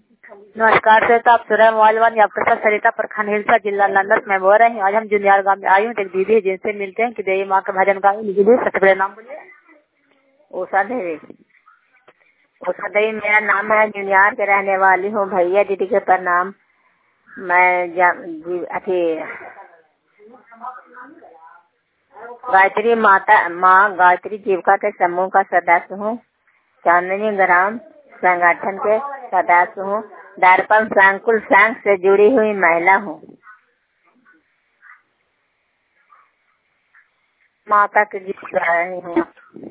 नमस्कार सर, तो आप सुरह मोबाइल वन आपके साथ सरिता प्रखंड हिलसा जिला लंदन में बोल रहे हैं। आज हम जुनियार गांव में आई हूँ। एक दीदी है जिनसे मिलते हैं कि देवी माँ के भजन गाएं। दीदी सबसे पहले नाम बोलिए। उषा देवी। उषा देवी मेरा नाम है। जुनियार के रहने वाली हूँ। भैया दीदी के प्रणाम। मैं गायत्री माँ गायत्री जीविका के समूह का सदस्य हूँ। चांदनी ग्राम संगठन के सदस्य हूँ। दर्पण संकुल संघ से जुड़ी हुई महिला हूँ। माता के गीत गा रही हूँ।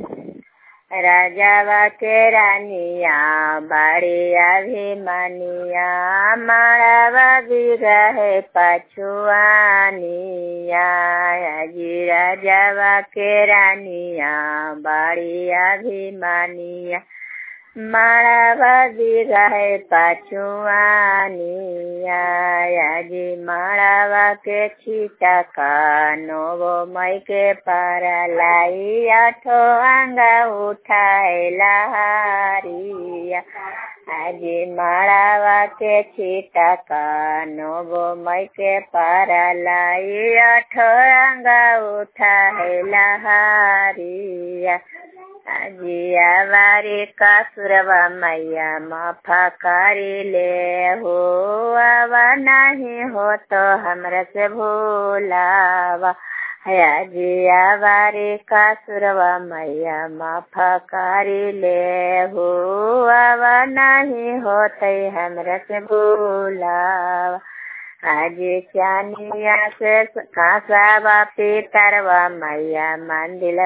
राजावा के रानिया बड़ी अभिमानिया, माड़ावा बिरहे पछुआनिया। जी राजावा के रानिया बड़ी अभिमानिया, माड़ावा बिरहे पछुआनिया। जी माड़ावा के छीटा कानो मई के परलाई, आठो अंगा उठाए लहारिया। जी माड़ावा के छीटा कानो मई के परलाई, आठो अंगा उठाए लहारिया। जिया बारी का सुरवा मैया माफा करी ले हो, आवा नहीं हो तो हमरा से भूलावा। जिया बारी का सुरवा मैया माफा करी ले हो, आवा नहीं हो तो हमरा से भूलावा। आज चानिया से कांसावा पीतरवा मैया मंदिर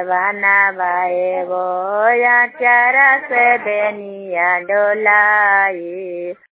बनावाए वो, या चारा से बेनिया डोलाई।